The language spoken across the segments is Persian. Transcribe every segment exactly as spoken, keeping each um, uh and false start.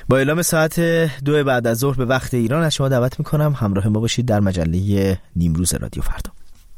با اعلام ساعت دو بعد از ظهر به وقت ایران از شما دعوت میکنم همراه ما باشید در مجله نیمروز رادیو فردا.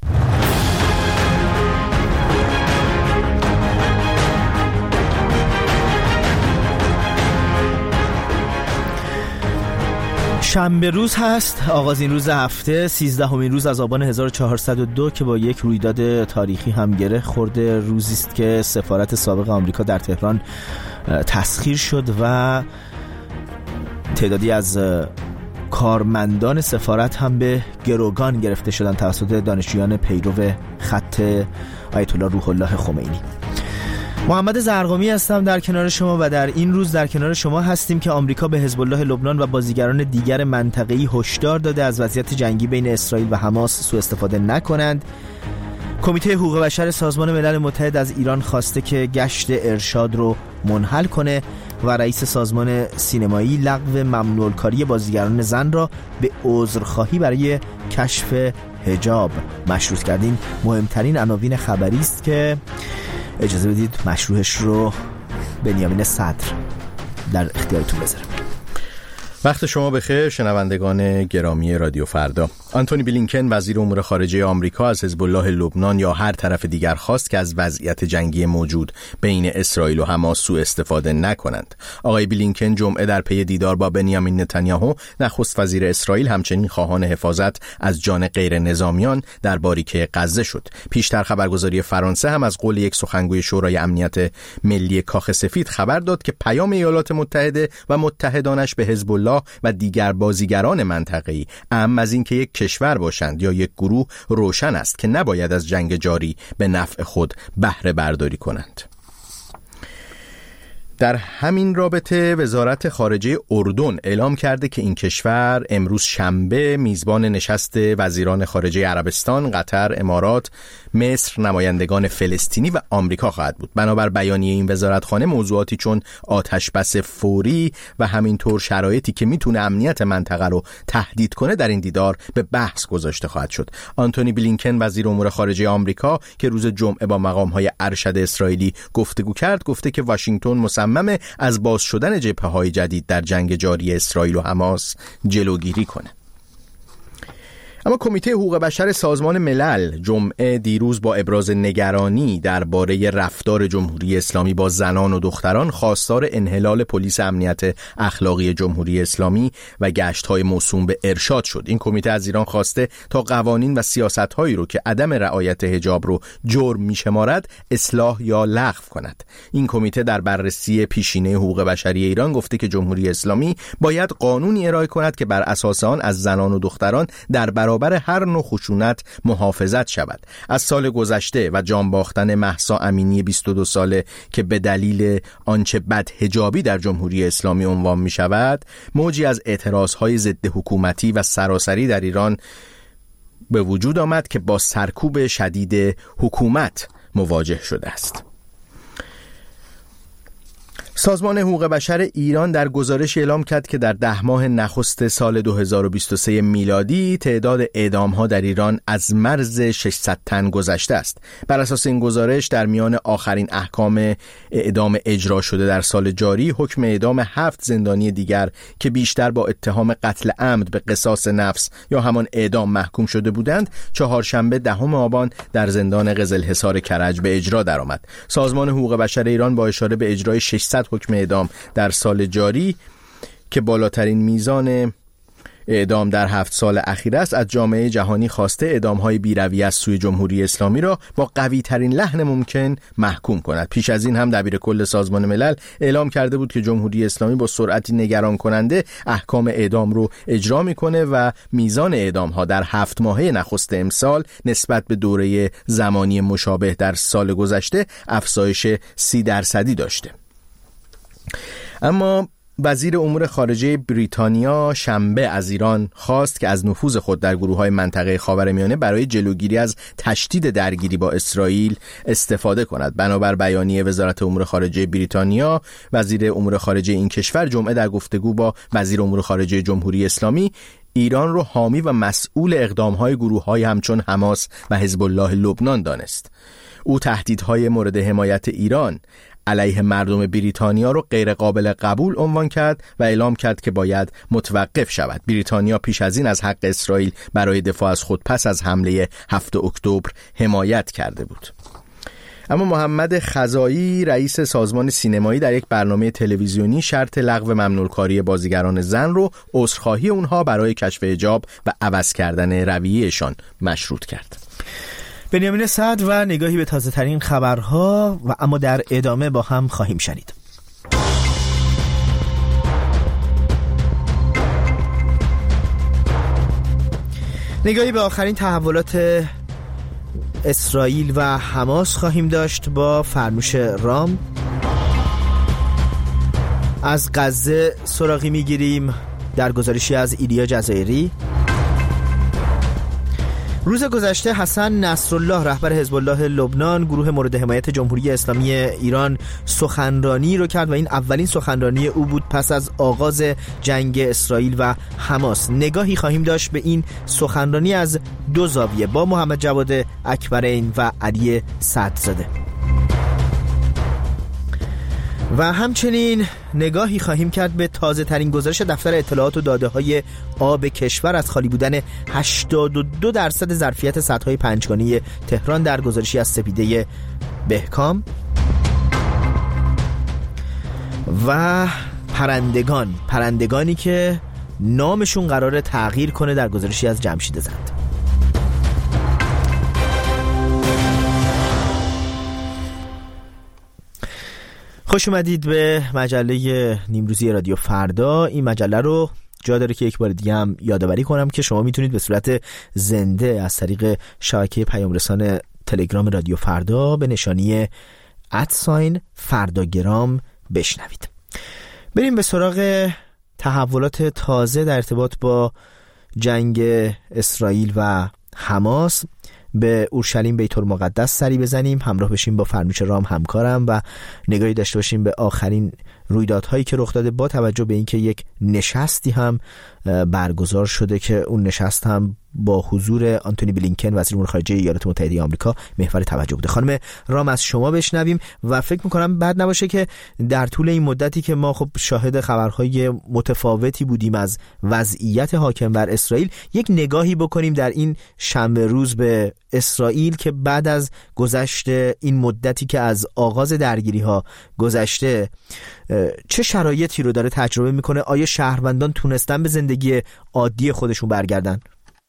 شنبه روز هست، آغازین روز هفته، سیزدهمین روز از آبان هزار و چهارصد و دو که با یک رویداد تاریخی هم گره خورده. روزی است که سفارت سابق آمریکا در تهران تسخیر شد و تعدادی از کارمندان سفارت هم به گروگان گرفته شدن توسط دانشجویان پیرو خط آیت الله روح الله خمینی. محمد زرقامی هستم در کنار شما و در این روز در کنار شما هستیم که آمریکا به حزب الله لبنان و بازیگران دیگر منطقه‌ای هشدار داده از وضعیت جنگی بین اسرائیل و حماس سوء استفاده نکنند. کمیته حقوق بشر سازمان ملل متحد از ایران خواسته که گشت ارشاد رو منحل کنه و رئیس سازمان سینمایی لغو ممنوع‌الکاری بازیگران زن را به عذرخواهی برای کشف حجاب مشروط کردین. مهمترین عناوین خبری است که اجازه بدید مشروعش رو بنیامین صدر در اختیارتون بذارم. وقت شما بخیر شنوندگان گرامی رادیو فردا. آنتونی بلینکن وزیر امور خارجه آمریکا از حزب الله لبنان یا هر طرف دیگر خواست که از وضعیت جنگی موجود بین اسرائیل و حماس سوء استفاده نکنند. آقای بلینکن جمعه در پی دیدار با بنیامین نتانیاهو نخست وزیر اسرائیل همچنین خواهان حفاظت از جان غیر نظامیان در باریکه غزه شد. پیشتر خبرگزاری فرانسه هم از قول یک سخنگوی شورای امنیت ملی کاخ سفید خبر داد که پیام ایالات متحده و متحدانش به حزب الله و دیگر بازیگران منطقه‌ای اهم از این که یک کشور باشند یا یک گروه روشن است که نباید از جنگ جاری به نفع خود بهره برداری کنند. در همین رابطه وزارت خارجه اردن اعلام کرده که این کشور امروز شنبه میزبان نشست وزیران خارجه عربستان، قطر، امارات، مصر، نمایندگان فلسطینی و آمریکا خواهد بود. بنابر بیانیه این وزارتخانه موضوعاتی چون آتش بس فوری و همینطور شرایطی که میتونه امنیت منطقه رو تهدید کنه در این دیدار به بحث گذاشته خواهد شد. آنتونی بلینکن وزیر امور خارجه آمریکا که روز جمعه با مقام‌های ارشد اسرائیلی گفتگو کرد گفته که واشنگتن مصمم از باز شدن جبهه‌های جدید در جنگ جاری اسرائیل و حماس جلوگیری کنه. اما کمیته حقوق بشر سازمان ملل جمعه دیروز با ابراز نگرانی درباره رفتار جمهوری اسلامی با زنان و دختران خواستار انحلال پلیس امنیت اخلاقی جمهوری اسلامی و گشت‌های موسوم به ارشاد شد. این کمیته از ایران خواسته تا قوانین و سیاست‌هایی رو که عدم رعایت حجاب رو جرم می‌شمارد اصلاح یا لغو کند. این کمیته در بررسی پیشینه حقوق بشری ایران گفته که جمهوری اسلامی باید قانونی ارائه کند که بر اساس آن از زنان و دختران در برابر برای هر نوع خشونت محافظت شود. از سال گذشته و جان باختن مهسا امینی بیست و دو ساله که به دلیل آنچه بدحجابی در جمهوری اسلامی عنوان می شود، موجی از اعتراضهای ضد حکومتی و سراسری در ایران به وجود آمد که با سرکوب شدید حکومت مواجه شده است. سازمان حقوق بشر ایران در گزارش اعلام کرد که در ده ماه نخست سال دو هزار و بیست و سه میلادی تعداد اعدام‌ها در ایران از مرز ششصد تن گذشته است. بر اساس این گزارش در میان آخرین احکام اعدام اجرا شده در سال جاری حکم اعدام هفت زندانی دیگر که بیشتر با اتهام قتل عمد به قصاص نفس یا همان اعدام محکوم شده بودند چهارشنبه دهم آبان در زندان قزلحصار کرج به اجرا درآمد. سازمان حقوق بشر ایران با اشاره به اجرای ششصد حکم اعدام در سال جاری که بالاترین میزان اعدام در هفت سال اخیر است از جامعه جهانی خواسته اعدام‌های بی‌رویه از سوی جمهوری اسلامی را با قوی‌ترین لحن ممکن محکوم کند. پیش از این هم دبیرکل سازمان ملل اعلام کرده بود که جمهوری اسلامی با سرعتی نگران کننده احکام اعدام رو اجرا می‌کنه و میزان اعدام‌ها در هفت ماهه نخست امسال نسبت به دوره زمانی مشابه در سال گذشته افزایش سی درصدی داشته. اما وزیر امور خارجه بریتانیا شنبه از ایران خواست که از نفوذ خود در گروه‌های منطقه خاورمیانه برای جلوگیری از تشدید درگیری با اسرائیل استفاده کند. بنابر بیانیه وزارت امور خارجه بریتانیا، وزیر امور خارجه این کشور جمعه در گفتگو با وزیر امور خارجه جمهوری اسلامی ایران رو حامی و مسئول اقدام‌های گروه‌های همچون حماس و حزب الله لبنان دانست. او تهدیدهای مورد حمایت ایران علیه مردم بریتانیا رو غیر قابل قبول عنوان کرد و اعلام کرد که باید متوقف شود. بریتانیا پیش از این از حق اسرائیل برای دفاع از خود پس از حمله هفتم اکتبر حمایت کرده بود. اما محمد خزائی رئیس سازمان سینمایی در یک برنامه تلویزیونی شرط لغو ممنوع‌کاری بازیگران زن رو عذرخواهی اونها برای کشف حجاب و عوض کردن رویه‌شان مشروط کرد. بنیامین صدر و نگاهی به تازه ترین خبرها و اما در ادامه با هم خواهیم شنید. نگاهی به آخرین تحولات اسرائیل و حماس خواهیم داشت با فرموش رام. از غزه سراغی میگیریم در گزارشی از ایلیا جزایری. روز گذشته حسن نصرالله رهبر حزب الله لبنان، گروه مورد حمایت جمهوری اسلامی ایران، سخنرانی رو کرد و این اولین سخنرانی او بود پس از آغاز جنگ اسرائیل و حماس. نگاهی خواهیم داشت به این سخنرانی از دو زاویه با محمد جواد اکبرین و علی صدرزاده و همچنین نگاهی خواهیم کرد به تازه ترین گزارش دفتر اطلاعات و داده های آب کشور از خالی بودن هشتاد و دو درصد ظرفیت سدهای پنجگانه تهران در گزارشی از سپیده بهکام. و پرندگان پرندگانی که نامشون قراره تغییر کنه در گزارشی از جمشید زند. خوش اومدید به مجله نیمروزی رادیو فردا. این مجله رو جا داره که یک بار دیگه هم یادآوری کنم که شما میتونید به صورت زنده از طریق شبکه پیام رسان تلگرام رادیو فردا به نشانی ادساین فرداگرام بشنوید. بریم به سراغ تحولات تازه در ارتباط با جنگ اسرائیل و حماس. به اورشلیم بیت المقدس سری بزنیم، همراه بشیم با فرموش رام همکارم و نگاهی داشته باشیم به آخرین رویدادهایی که رخ داده با توجه به اینکه یک نشستی هم برگزار شده که اون نشست هم با حضور آنتونی بلینکن وزیر امور خارجه ایالات متحده آمریکا محور توجه بوده. خانم رام از شما بشنویم و فکر میکنم بد نباشه که در طول این مدتی که ما خب شاهد خبرهای متفاوتی بودیم از وضعیت حاکم بر اسرائیل، یک نگاهی بکنیم در این شنبه روز به اسرائیل که بعد از گذشت این مدتی که از آغاز درگیری ها گذشته چه شرایطی رو داره تجربه میکنه. آیا شهروندان تونستن به زندگی عادی خودشون برگردن؟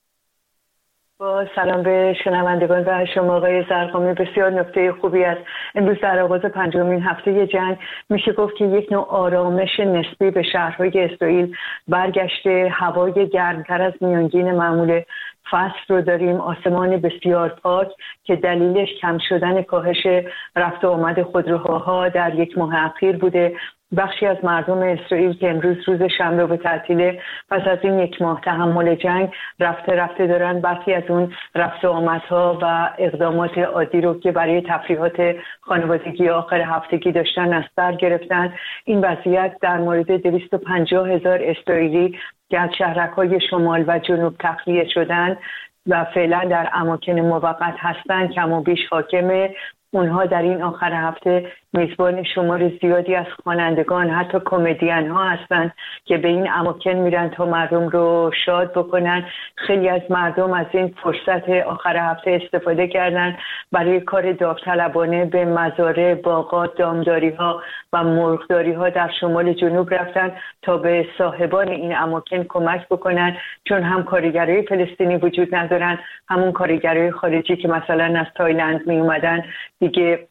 با سلام به شنوندگان و شما آقای زرقامی، بسیار نکته خوبی است. امروز در آغاز پنجمین هفته جنگ میشه گفت که یک نوع آرامش نسبی به شهرهای اسرائیل برگشته. هوای گرمتر از میانگین معمول فصل رو داریم، آسمان بسیار پاک که دلیلش کم شدن کاهش رفت و آمد خودروها در یک ماه اخیر بوده. بخشی از مردم اسرائیل که امروز روز شنبه به تعطیل پس از این یک ماه تحمل جنگ رفته رفته دارن برخی از اون رفت و آمدها و اقدامات عادی رو که برای تفریحات خانوادگی آخر هفتگی داشتن از سر گرفتن. این وضعیت در مورد دویست و پنجاه هزار اسرائیلی که از شهرک‌های شمال و جنوب تخلیه شدن و فعلا در اماکن موقت هستند کم و بیش حاکمه. اونها در این آخر هفته میزبان شمار زیادی از خوانندگان، حتی کمدین ها هستند که به این اماکن میرن تا مردم رو شاد بکنن. خیلی از مردم از این فرصت آخر هفته استفاده کردن برای کار داوطلبانه به مزارع، باغات، دامداری ها و مرغداری ها در شمال جنوب رفتن تا به صاحبان این اماکن کمک بکنن، چون هم کارگرای فلسطینی وجود ندارن، همون کارگرای خارجی که مثلا از تایلند می اومدن دیگه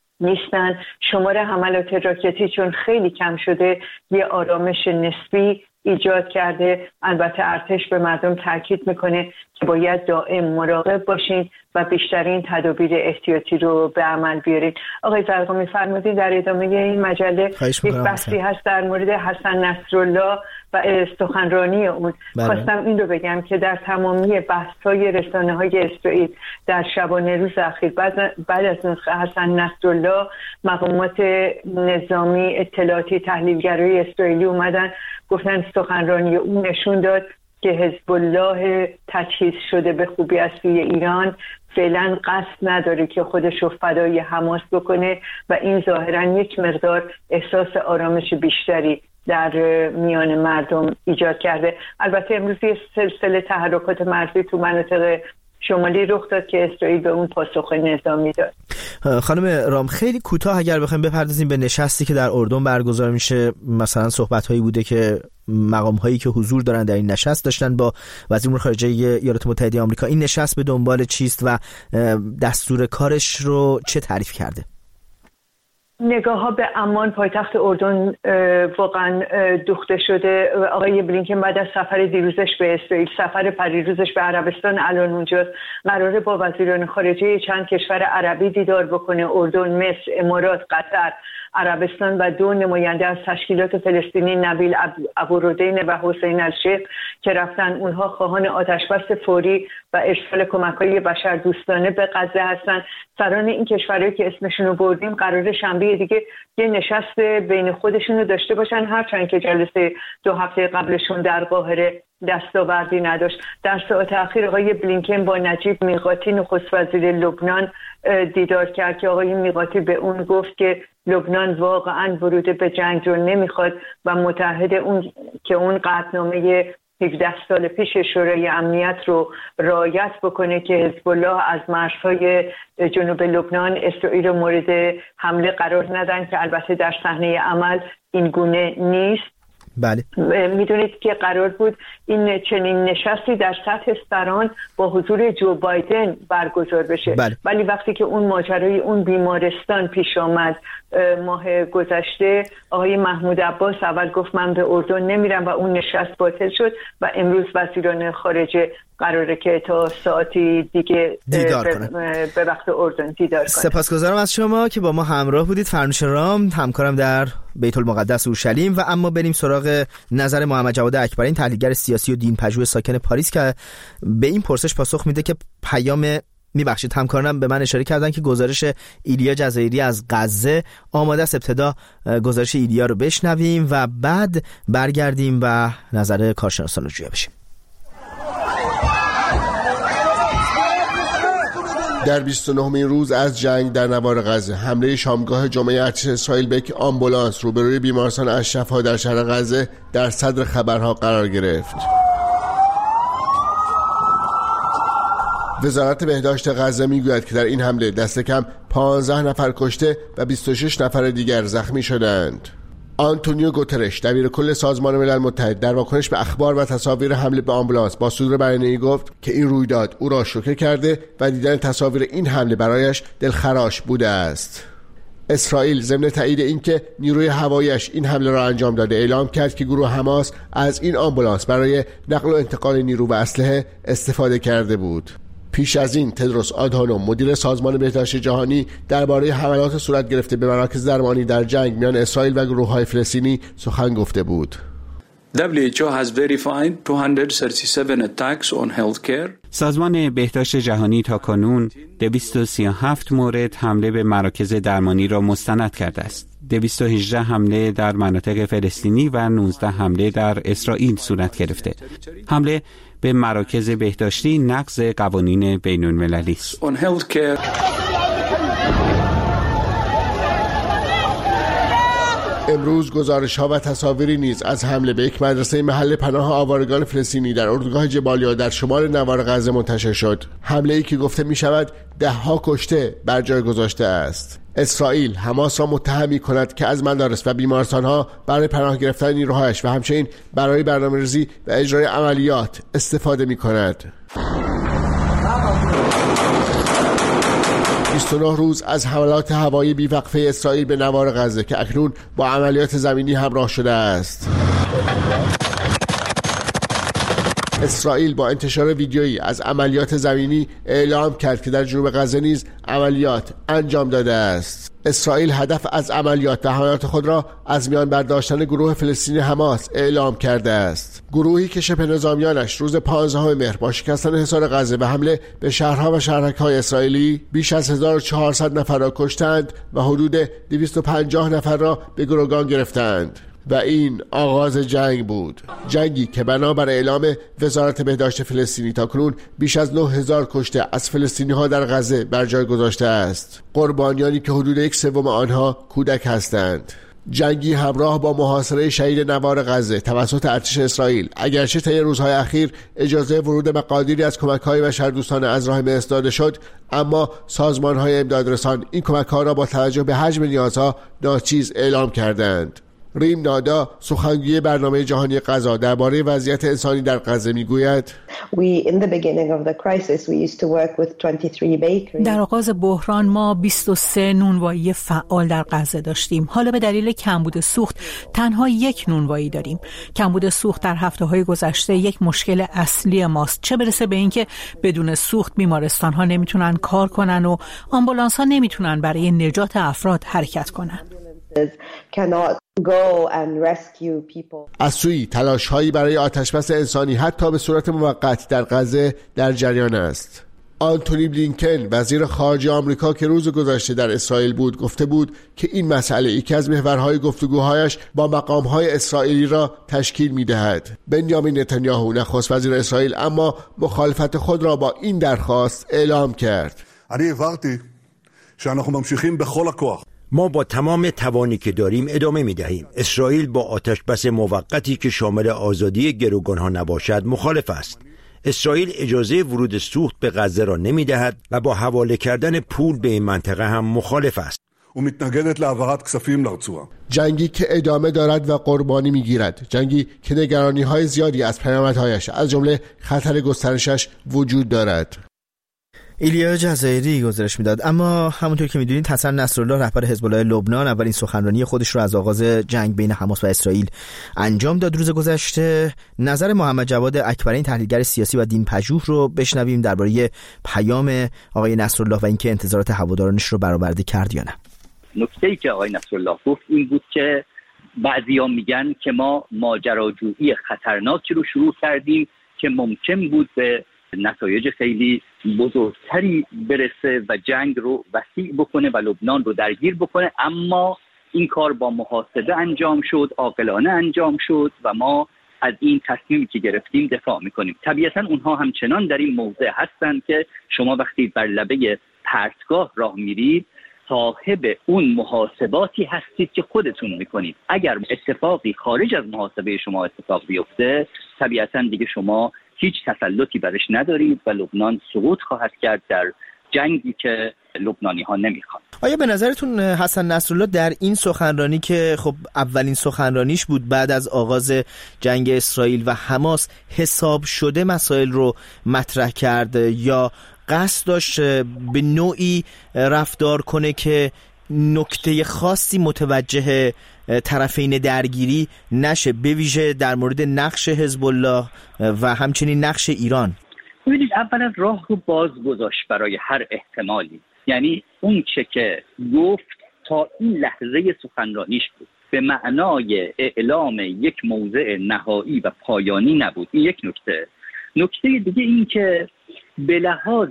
نیستن. شمار حملات راکتی چون خیلی کم شده یه آرامش نسبی ایجاد کرده. البته ارتش به مردم تاکید میکنه که باید دائم مراقب باشین و بیشترین تدابیر احتیاطی رو به عمل بیارید. آقای زرقامی فرمودین در ادامه این مجله یک بحثی هست در مورد حسن نصرالله و سخنرانی اون. بله. خواستم این رو بگم که در تمامی بحث‌های رسانه‌های اسرائیل در شبانه روز اخیر بعد, بعد از نطق حسن نصرالله مقامات نظامی، اطلاعاتی، تحلیلگرای اسرائیلی اومدن گفتن سخنرانی اون نشون داد که حزب الله تجهیز شده به خوبی از سوی ایران فعلا قصد نداره که خودش رو فدای حماس بکنه و این ظاهرا یک مقدار احساس آرامش بیشتری در میان مردم ایجاد کرده. البته امروز یه سلسله تحرکات مرزی تو مناطق شمالی رخ داد که اسرائیل به اون پاسخ نظامی داد. خانم رام، خیلی کوتاه اگر بخوایم بپردازیم به نشستی که در اردن برگزار میشه، مثلا صحبت‌هایی بوده که مقام‌هایی که حضور دارن در این نشست داشتن با وزیر امور خارجه ایالات متحده آمریکا. این نشست به دنبال چیست و دستور کارش رو چه تعریف کرده؟ نگاه ها به عمان پایتخت اردن واقعا دوخته شده. آقای بلینکن بعد از سفر دیروزش به اسرائیل، سفر پریروزش به عربستان، الان اونجاست. قراره با وزیران خارجه چند کشور عربی دیدار بکنه: اردن، مصر، امارات، قطر، عربستان و دو نماینده از تشکیلات فلسطینی، نبیل ابوردین و حسین الشیخ که رفتن. اونها خواهان آتشبس فوری و ارسال کمک‌های بشردوستانه به غزه هستند. سران این کشورهایی که اسمشون رو بردیم قراره شنبه دیگه یه نشست بین خودشون رو داشته باشن، هرچند که جلسه دو هفته قبلشون در قاهره دستاوردی نداشت. در ساعت اخیر آقای بلینکن با نجیب میقاتی نخست وزیر لبنان دیدار کرد که آقای میقاتی به اون گفت که لبنان واقعا ورود به جنگ رو نمیخواد و متحد اون که اون قطعنامه هفده سال پیش شورای امنیت رو رعایت بکنه که حزب الله از مرزهای جنوب لبنان اسرائیل رو مورد حمله قرار ندن، که البته در صحنه عمل این گونه نیست. بله. میدونید که قرار بود این چنین نشستی در سطح سران با حضور جو بایدن برگزار بشه. بله. ولی وقتی که اون ماجرای اون بیمارستان پیش آمد ماه گذشته، آقای محمود عباس اول گفت من به اردن نمیرم و اون نشست باطل شد و امروز وزیران خارجه قراره که تا ساعتی دیگه دیدار کنه. به وقت اردن دیدار کنه. سپاسگزارم از شما که با ما همراه بودید. فرنوش رام، همکارم در بیت المقدس اورشلیم. و اما بریم سراغ نظر محمد جواد اکبرین، تحلیلگر سیاسی و دینپژوه ساکن پاریس، که به این پرسش پاسخ میده که پیام میبخشید همکارانم به من اشاره کردن که گزارش ایلیا جزایری از غزه آماده است. ابتدا گزارش ایلیا رو بشنویم و بعد برگردیم و نظر کارشناسان رو جویا بشیم. در بیست و نهمین روز از جنگ در نوار غزه، حمله شامگاه جمعه ارتش اسرائیل به یک آمبولانس روبروی بیمارستان اشرفا در شهر غزه در صدر خبرها قرار گرفت. وزارت بهداشت غزه میگوید که در این حمله دست کم پانزده نفر کشته و بیست و شش نفر دیگر زخمی شدند. آنتونیو گوترش، دبیر کل سازمان ملل متحد، در واکنش به اخبار و تصاویر حمله به آمبولانس با صدور بیانیه‌ای گفت که این رویداد او را شوکه کرده و دیدن تصاویر این حمله برایش دلخراش بوده است. اسرائیل ضمن تایید اینکه نیروی هواییش این حمله را انجام داده، اعلام کرد که گروه حماس از این آمبولانس برای نقل و انتقال نیرو و اسلحه استفاده کرده بود. پیش از این تدروس آدهانوم، مدیر سازمان بهداشت جهانی، درباره حملات صورت گرفته به مراکز درمانی در جنگ میان اسرائیل و گروه‌های فلسطینی سخن گفته بود. دبلیو اچ او has verified two hundred thirty-seven attacks on healthcare. سازمان بهداشت جهانی تا کنون دویست و سی و هفت مورد حمله به مراکز درمانی را مستند کرده است. دویست و هجده حمله در مناطق فلسطینی و نوزده حمله در اسرائیل صورت گرفته. حمله به مراکز بهداشتی نقض قوانین بین المللی است. امروز گزارش‌ها و تصاویری نیز از حمله به یک مدرسه محل پناه آوارگان فلسطینی در اردوگاه جبالیا در شمال نوار غزه منتشر شد. حمله‌ای که گفته می‌شود ده‌ها کشته بر جای گذاشته است. اسرائیل حماس را متهم می‌کند که از مدارس و بیمارستان‌ها برای پناه گرفتن نیروهایش و همچنین برای برنامه‌ریزی و اجرای عملیات استفاده می‌کند. بیست و نه روز از حملات هوایی بیوقفه اسرائیل به نوار غزه که اکنون با عملیات زمینی همراه شده است. اسرائیل با انتشار ویدیویی از عملیات زمینی اعلام کرد که در جنوب غزه نیز عملیات انجام داده است. اسرائیل هدف از عملیات و حملات خود را از میان برداشتن گروه فلسطینی حماس اعلام کرده است. گروهی که شبه نظامیانش روز پانزدهم مهر با شکستن حصار غزه و حمله به شهرها و شهرک‌های اسرائیلی بیش از هزار و چهارصد نفر را کشتند و حدود دویست و پنجاه نفر را به گروگان گرفتند. و این آغاز جنگ بود. جنگی که بنابر اعلام وزارت بهداشت فلسطینی تاکنون بیش از نه هزار کشته از فلسطینی ها در غزه بر جای گذاشته است. قربانیانی که حدود یک سوم آنها کودک هستند. جنگی همراه با محاصره شهید نوار غزه توسط ارتش اسرائیل، اگرچه طی روزهای اخیر اجازه ورود مقادیری از کمک‌های بشردوستانه از راه مصر داده شد، اما سازمان‌های امدادرسان این کمک‌ها را با توجه به حجم نیازها ناچیز اعلام کردند. ریم نادا، سخنگوی برنامه جهانی غذا، درباره وضعیت انسانی در غزه میگوید: در آغاز بحران ما بیست و سه نونوایی فعال در غزه داشتیم. حالا به دلیل کمبود سوخت تنها یک نونوایی داریم. کمبود سوخت در هفته‌های گذشته یک مشکل اصلی ماست، چه برسه به اینکه بدون سوخت بیمارستان‌ها نمیتونن کار کنن و آمبولانس‌ها نمیتونن برای نجات افراد حرکت کنن. از سوی تلاش‌هایی برای آتشبس انسانی حتی به صورت موقت در غزه در جریان است. آنتونی بلینکن، وزیر خارجه آمریکا که روز گذشته در اسرائیل بود، گفته بود که این مسئله یکی از محورهای گفتگوهایش با مقام‌های اسرائیلی را تشکیل می‌دهد. بنیامین نتانیاهو، نخست وزیر اسرائیل، اما مخالفت خود را با این درخواست اعلام کرد. ما با تمام توانی که داریم ادامه می دهیم. اسرائیل با آتش بس موقتی که شامل آزادی گروگانها نباشد مخالف است. اسرائیل اجازه ورود سوخت به غزه را نمی دهد و با حواله کردن پول به این منطقه هم مخالف است. جنگی که ادامه دارد و قربانی می گیرد. جنگی که نگرانی های زیادی از پیامدهایش از جمله خطر گسترشش وجود دارد. ایلیا جزایری گزارش میداد. اما همونطور که میدونید حسن نصرالله، رهبر حزب الله لبنان، اولین سخنرانی خودش رو از آغاز جنگ بین حماس و اسرائیل انجام داد روز گذشته. نظر محمد جواد اکبرین، تحلیلگر سیاسی و دینپژوه، رو بشنویم درباره پیام آقای نصرالله و اینکه انتظارات هوادارانش رو برآورده کرد یا نه. نکته‌ای که آقای نصرالله گفت این بود که بعضیا میگن که ما ماجراجویی خطرناکی رو شروع کردیم که ممکن بود به نتایج خیلی بزرگتری برسه و جنگ رو وسیع بکنه و لبنان رو درگیر بکنه، اما این کار با محاسبه انجام شد، عاقلانه انجام شد و ما از این تصمیمی که گرفتیم دفاع میکنیم. طبیعتا اونها همچنان در این موضع هستن که شما وقتی بر لبه پرتگاه راه میرید صاحب اون محاسباتی هستید که خودتون میکنید. اگر اتفاقی خارج از محاسبه شما اتفاق بیفته، طبیعتا دیگه شما هیچ تسلطی برش ندارید و لبنان سقوط خواهد کرد در جنگی که لبنانی ها نمیخوان. آیا به نظرتون حسن نصرالله در این سخنرانی که خب اولین سخنرانیش بود بعد از آغاز جنگ اسرائیل و حماس، حساب شده مسائل رو مطرح کرد یا قصد داشت به نوعی رفتار کنه که نکته خاصی متوجه طرفین درگیری نشه، به ویژه در مورد نقش حزب الله و همچنین نقش ایران؟ ببینید، اولا راه رو باز گذاشت برای هر احتمالی. یعنی اون چه که گفت تا این لحظه سخنرانیش بود، به معنای اعلام یک موضع نهایی و پایانی نبود. این یک نکته. نکته دیگه این که به لحاظ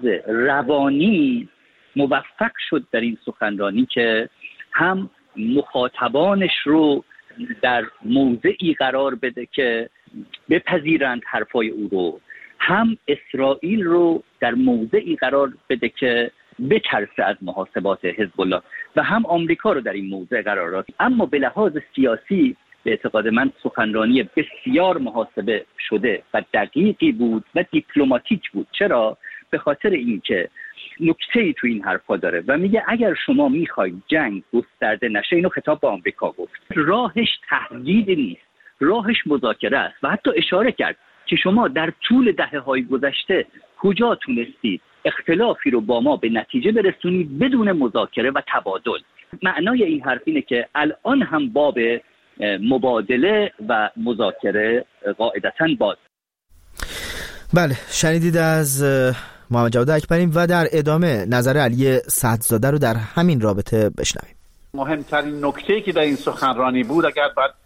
روانی موفق شد در این سخنرانی که هم مخاطبانش رو در موضعی قرار بده که بپذیرند حرفای او رو، هم اسرائیل رو در موضعی قرار بده که بترسه از محاسبات حزب الله و هم آمریکا رو در این موضع قرار داد. اما به لحاظ سیاسی به اعتقاد من سخنرانی بسیار محاسبه شده و دقیقی بود و دیپلماتیک بود. چرا؟ به خاطر اینکه نکته‌ای تو این حرفا داره و میگه اگر شما میخواید جنگ گسترده نشه، اینو خطاب به آمریکا گفت، راهش تهدید نیست، راهش مذاکره است و حتی اشاره کرد که شما در طول دهه‌های گذشته کجا تونستید اختلافی رو با ما به نتیجه برسونید بدون مذاکره و تبادل. معنای این حرف اینه که الان هم باب مبادله و مذاکره قاعدتاً باز. بله، شنیدید از محمد جواد اکبرین و در ادامه نظر علی سعدزاده رو در همین رابطه بشنویم. مهمترین نکته‌ای که در این سخنرانی بود، اگر بعد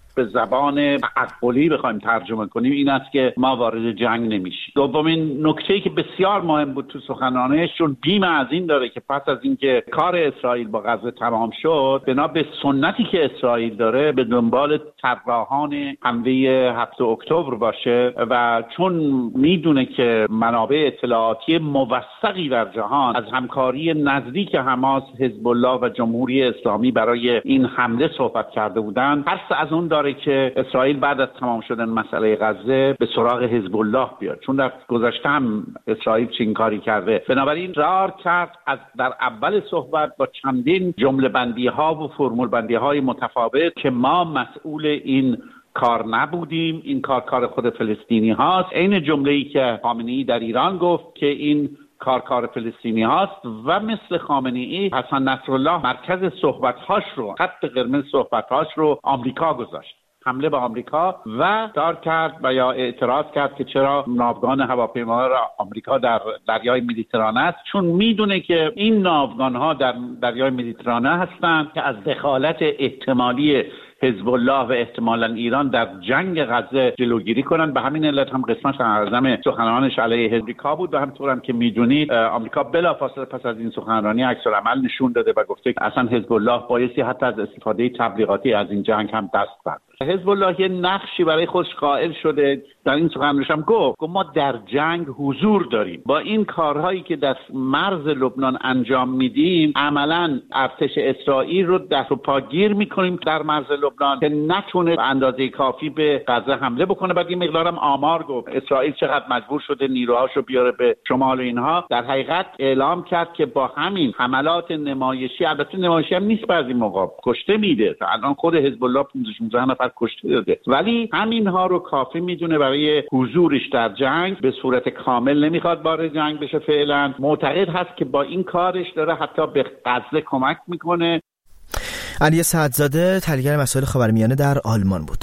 به زبان تعقلی بخوایم ترجمه کنیم این است که ما وارد جنگ نمیشیم. دومین نکته‌ای که بسیار مهم بود تو سخنرانیشون بیم از این داره که پس از اینکه کار اسرائیل با غزه تمام شد، بنا به سنتی که اسرائیل داره به دنبال طراحان حمله هفتم اکتبر باشه و چون میدونه که منابع اطلاعاتی موثقی در جهان از همکاری نزدیک حماس، حزب الله و جمهوری اسلامی برای این حمله صحبت کرده بودن، ترس از اون داره که اسرائیل بعد از تمام شدن مسئله غزه به سراغ حزب الله بیاد، چون در گذشته هم اسرائیل چنین کاری کرده. بنابراین رار کرد از در اول صحبت با چندین جمله بندی ها و فرمول بندی های متفاوت که ما مسئول این کار نبودیم، این کار کار خود فلسطینی هاست. این جمله‌ای که خامنه‌ای در ایران گفت که این کار کار فلسطینی هاست و مثل خامنه‌ای حسن نصرالله مرکز صحبت‌هاش رو، خط قرمز صحبت‌هاش رو آمریکا گذاشت، حمله به آمریکا و دار کرد و یا اعتراض کرد که چرا ناوگان هواپیما را آمریکا در دریای مدیترانه است، چون میدونه که این ناوگان‌ها در دریای مدیترانه هستند که از دخالت احتمالی حزب الله و احتمالاً ایران در جنگ غزه جلوگیری کنند. به همین علت هم قسمت اعظم سخنرانش علیه آمریکا بود و همونطور هم که میدونید آمریکا بلافاصله پس از این سخنرانی عکس‌العمل نشون داده و گفته که اصلا حزب الله بایستی حتی از استفاده تبلیغاتی از این جنگ هم دست برداره. حزب الله یه نقشی برای خودش قائل شده، در این سخنرانیش هم گفت که ما در جنگ حضور داریم. با این کارهایی که در مرز لبنان انجام میدیم عملاً ارتش اسرائیل رو دست و پاگیر میکنیم در مرز لبنان که نتونه به اندازه کافی به غزه حمله بکنه. بعد این مقدارم آمار گفت اسرائیل چقدر مجبور شده نیروهاشو بیاره به شمال اینها. در حقیقت اعلام کرد که با همین حملات نمایشی، البته نمایشی هم نیست، بعضی موقع کشته میده، الان خود حزب الله پانزده شانزده نفر کشته داده، ولی همینها رو کافی میدونه برای حضورش در جنگ. به صورت کامل نمیخواد وارد جنگ بشه فعلا، معتقد هست که با این کارش داره حتی به غزه کمک میکنه. علی سعدزاده تحلیلگر مسائل خاورمیانه در آلمان بود.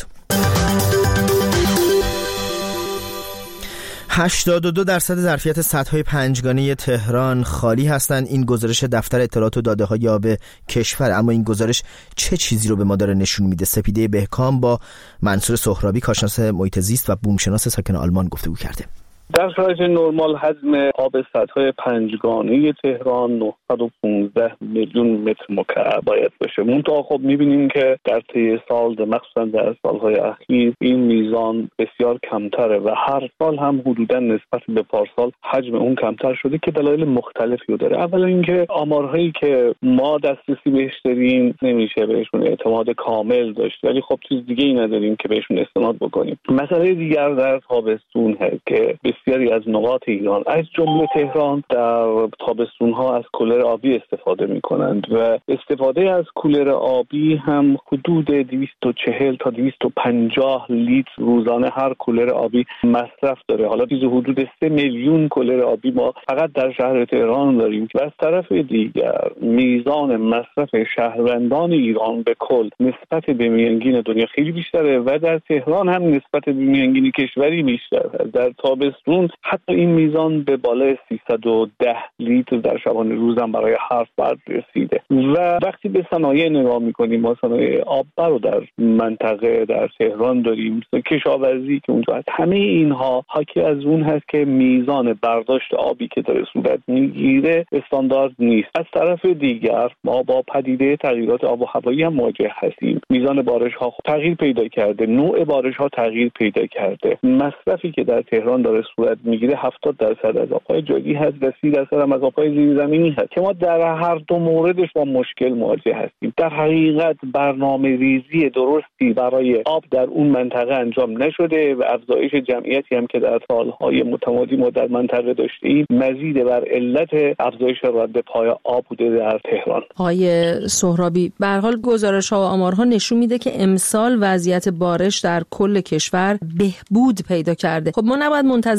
هشتاد و دو درصد ظرفیت سدهای پنجگانه تهران خالی هستند. این گزارش دفتر اطلاعات و داده‌های آب کشور. اما این گزارش چه چیزی رو به ما داره نشون میده؟ سپیده بهکام با منصور سهرابی، کارشناس محیط زیست و بومشناس ساکن آلمان گفتگو کرده. در شرایط نرمال حجم آب سدهای پنجگانه تهران نهصد و پانزده میلیون متر مکعب باید باشه. منتها خب میبینیم که در طی سال، مخصوصا در سالهای اخیر، این میزان بسیار کمتره و هر سال هم حدودا نسبت به پارسال حجم اون کمتر شده که دلایل مختلفی رو داره. اولا اینکه آمارهایی که ما دسترسی بهش داریم نمیشه بهشون اعتماد کامل داشت، ولی خب چیز دیگه ای نداریم که بهشون استناد بکنیم. مسئله دیگر در تابستون هست که بسیاری از نقاط ایران از جمله تهران در تابستون‌ها از کولر آبی استفاده می‌کنند و استفاده از کولر آبی هم حدود دویست و چهل تا دویست و پنجاه لیتر روزانه هر کولر آبی مصرف داره. حالا چیز حدود سه میلیون کولر آبی ما فقط در شهر تهران داریم و از طرف دیگر میزان مصرف شهروندان ایران به کل نسبت به میانگین دنیا خیلی بیشتره و در تهران هم نسبت به میانگین کشوری بیشتر. در تابستون حتی این میزان به بالای سیصد و ده لیتر در شبانه روز هم برای هفت برد رسیده. و وقتی به صنایع نگاه میکنیم، ما صنایع آببر رو در منطقه در تهران داریم، کشاورزی که اونجا هست، همه اینها حاکی از اون هست که میزان برداشت آبی که داره صورت میگیره استاندارد نیست. از طرف دیگر ما با پدیده تغییرات آب و هوایی هم مواجه هستیم. میزان بارش ها تغییر پیدا کرده، نوع بارش ها تغییر پیدا کرده، مصرفی که در تهران داره صورت میگیره هفتاد درصد از آبهای جاری هست و سی درصد هم از آبهای زیرزمینی هست که ما در هر دو موردش با مشکل مواجه هستیم. در حقیقت برنامه ریزی درستی برای آب در اون منطقه انجام نشده و افزایش جمعیتی هم که در سالهای متمادی ما در منطقه داشتیم مزید بر علت افزایش رد پای آب بوده در تهران. آقای سهرابی، به هر حال گزارش‌ها و آمارها نشون میده که امسال وضعیت بارش در کل کشور بهبود پیدا کرده. خب ما نباید منتظر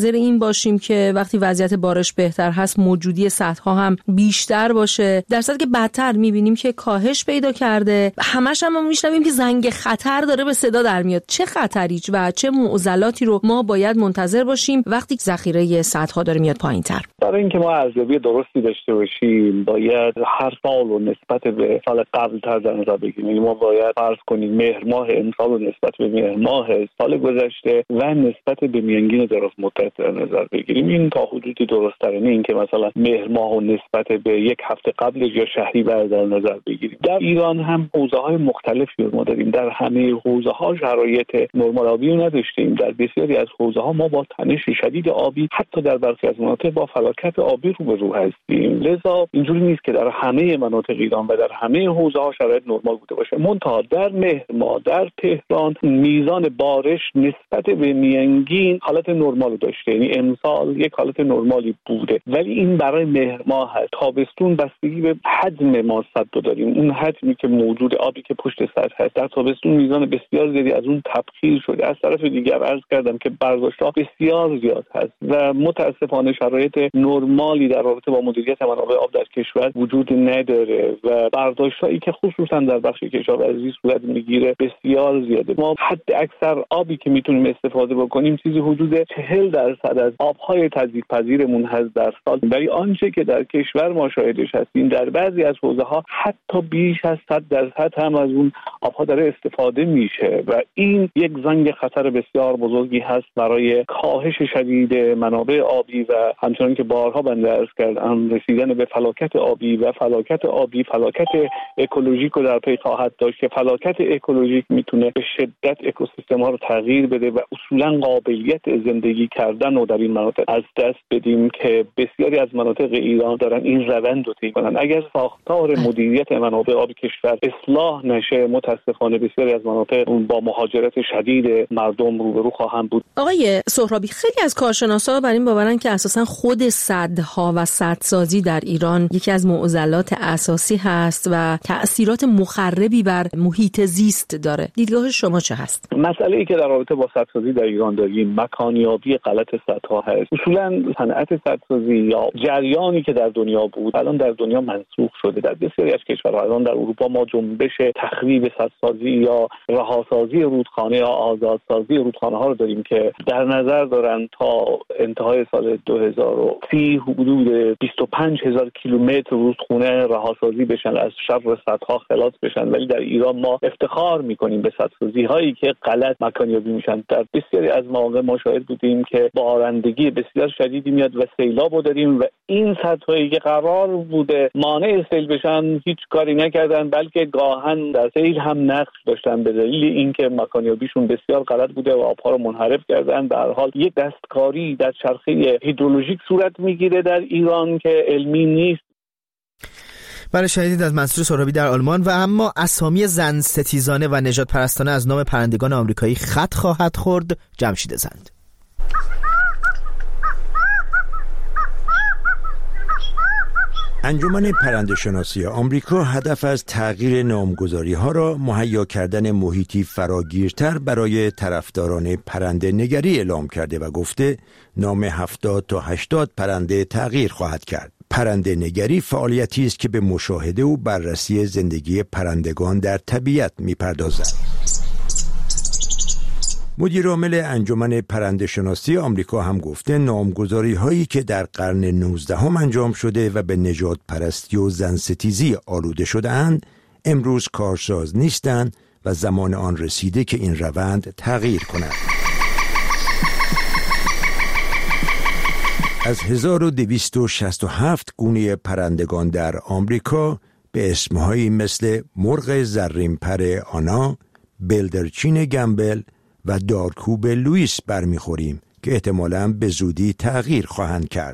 منتظر این باشیم که وقتی وضعیت بارش بهتر هست موجودی سدها هم بیشتر باشه، در صورتی که بدتر میبینیم که کاهش پیدا کرده. همش هم, هم میشنویم که زنگ خطر داره به صدا در میاد. چه خطری و چه معضلاتی رو ما باید منتظر باشیم وقتی ذخیره سدها داره میاد پایین‌تر؟ برای اینکه ما ارزیابی درستی داشته باشیم باید هر سال و نسبت به سال قبل تر در نظر بگیریم. ما باید فرض کنیم مهر ماه امسال و نسبت به مهر ماه سال گذشته و نسبت به میانگین دراز مدت در نظر بگیریم. این تا حدودی درست‌تره، نه اینکه مثلا مهر ماه و نسبت به یک هفته قبل یا شهریور در نظر بگیریم. در ایران هم حوزه‌های مختلفی ما داریم. در همه حوزه‌ها شرایط نرمال آبی رو نداشتیم. در بسیاری از حوزه‌ها ما با تنش شدید آبی، حتی در برخی از مناطق با فلاکت آبی روبرو هستیم. لذا اینجوری نیست که در همه مناطق ایران و در همه حوزه‌ها شرایط نرمال بوده باشه. منتها در مهر ماه در تهران میزان بارش نسبت به میانگین حالت نرمال داشته، یعنی امسال یک حالت نرمالی بوده، ولی این برای مهر ماه هست. تابستون بستگی به حجم ما سد داریم، اون حجمی که موجود آبی که پشت سد هست. در تابستون میزان بسیار زیادی از اون تبخیر شده. از طرف دیگر عرض کردم که برداشت‌ها بسیار زیاد هست و متاسفانه شرایط نرمالی در رابطه با مدیریت منابع آب در کشور وجود نداره و برداشت‌هایی که خصوصا در بخش کشاورزی صورت میگیره بسیار زیاده. ما حد اکثر آبی که میتونیم استفاده بکنیم چیزی حدود چهل درصد از آب‌های تجدیدپذیرمون هست در سال، ولی آنچه که در کشور ما شاهدش هستیم در بعضی از حوزه‌ها حتی بیش از صد درصد هم از اون آب‌ها داره استفاده میشه و این یک زنگ خطر بسیار بزرگی هست برای کاهش شدید منابع آبی و همچنان که بارها بنده عرض کردم رسیدن به فلاکت آبی و فلاکت آبی فلاکت اکولوژیک رو در پی خواهد داشت که فلاکت اکولوژیک میتونه به شدت اکوسیستم‌ها رو تغییر بده و اصولا قابلیت زندگی کردن رو در این مناطق از دست بدیم که بسیاری از مناطق ایران دارن این روند رو طی کنن. اگر ساختار مدیریت منابع آبی کشور اصلاح نشه متاسفانه بسیاری از مناطق با مهاجرت شدید مردم روبرو خواهند بود. آقای سهرابی، خیلی از کارشناسا بر این باورن که اساسا خود سدها و سدسازی در ایران یکی از معضلات اساسی هست و تأثیرات مخربی بر محیط زیست داره. دیدگاه شما چه هست؟ مسئله‌ای که در رابطه با سدسازی در ایران داریم مکانیابی غلط سدها هست. اصولا صنعت سدسازی یا جریانی که در دنیا بود الان در دنیا منسوخ شده. در بسیاری از کشورها الان در اروپا ما جنبش تخریب سدسازی یا رهاسازی رودخانه یا آزادسازی رودخانه ها رو داریم که در نظر دارن تا انتهای سال دو هزار و سی حدود بیست و پنج هزار کیلومتر رودخونه رهاسازی بشن، از شر سدها خلاص بشن. ولی در ایران ما افتخار میکنیم به سدسازی هایی که غلط مکانیابی میشن. در بسیاری از مواقع ما شاهد بودیم که بارندگی بسیار شدیدی میاد و سیلاب داریم و این سدهایی که قرار بوده مانع سیل بشن هیچ کاری نکردن، بلکه گاهن در سیل هم نقش داشتن به دلیل اینکه مکانیابیشون بسیار غلط بوده و آبها رو منحرف کردن. در حال یک دستکاری در چرخه هیدرولوژیک صورت میگیره در ایران که علمی نیست. برای شنیدید از منصور سهرابی در آلمان. و اما اسامی زن ستیزانه و نژاد پرستانه از نام پرندگان آمریکایی خط خواهد خورد. جمشید زند. انجمن پرنده‌شناسی آمریکا هدف از تغییر نامگذاری‌ها را مهیا کردن محیطی فراگیرتر برای طرفداران پرنده نگری اعلام کرده و گفته نام هفتاد تا هشتاد پرنده تغییر خواهد کرد. پرنده نگری فعالیتی است که به مشاهده و بررسی زندگی پرندگان در طبیعت می‌پردازد. مدیر عامل انجمن پرنده‌شناسی آمریکا هم گفته نامگذاری هایی که در قرن نوزدهم انجام شده و به نژاد پرستی و زنستیزی آلوده شده اند امروز کارساز نیستند و زمان آن رسیده که این روند تغییر کند. از هزار و دویست و شصت و هفت گونه پرندگان در آمریکا به اسمهایی مثل مرغ زرین‌پر آنا، بلدرچین گمبل و دارکوب لوئیس برمیخوریم که احتمالاً به زودی تغییر خواهند کرد.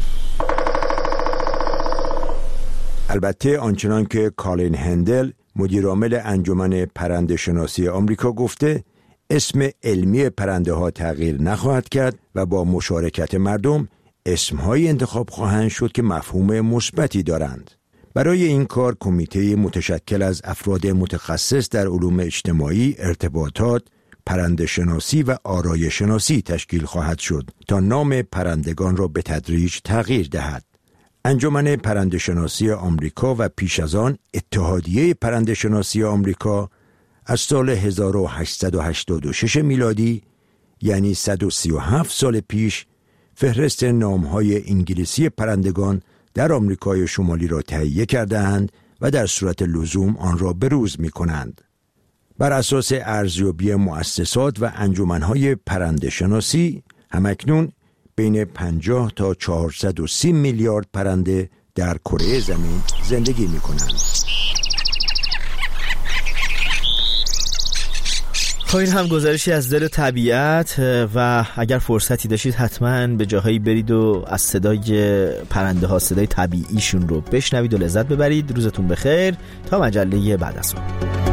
البته آنچنان که کالین هندل مدیر عامل انجمن پرنده‌شناسی آمریکا گفته اسم علمی پرنده ها تغییر نخواهد کرد و با مشارکت مردم اسمهایی انتخاب خواهند شد که مفهوم مثبتی دارند. برای این کار کمیته متشکل از افراد متخصص در علوم اجتماعی، ارتباطات، پرنده شناسی و آرایش شناسی تشکیل خواهد شد تا نام پرندگان را به تدریج تغییر دهد. انجمن پرنده شناسی آمریکا و پیش از آن اتحادیه پرنده شناسی آمریکا از سال هزار و هشتصد و هشتاد و شش میلادی، یعنی صد و سی و هفت سال پیش، فهرست نام‌های انگلیسی پرندگان در آمریکای شمالی را تهیه کردند و در صورت لزوم آن را بروز می‌کنند. بر اساس ارزیابی مؤسسات و انجمن‌های پرنده شناسی، همکنون بین پنجاه تا چهارصد و سی میلیارد پرنده در کره زمین زندگی می‌کنند. خب این هم گزارشی از دل طبیعت و اگر فرصتی داشتید حتما به جاهایی برید و از صدای پرنده ها، صدای طبیعیشون رو بشنوید و لذت ببرید. روزتون بخیر تا مجله بعد از اون.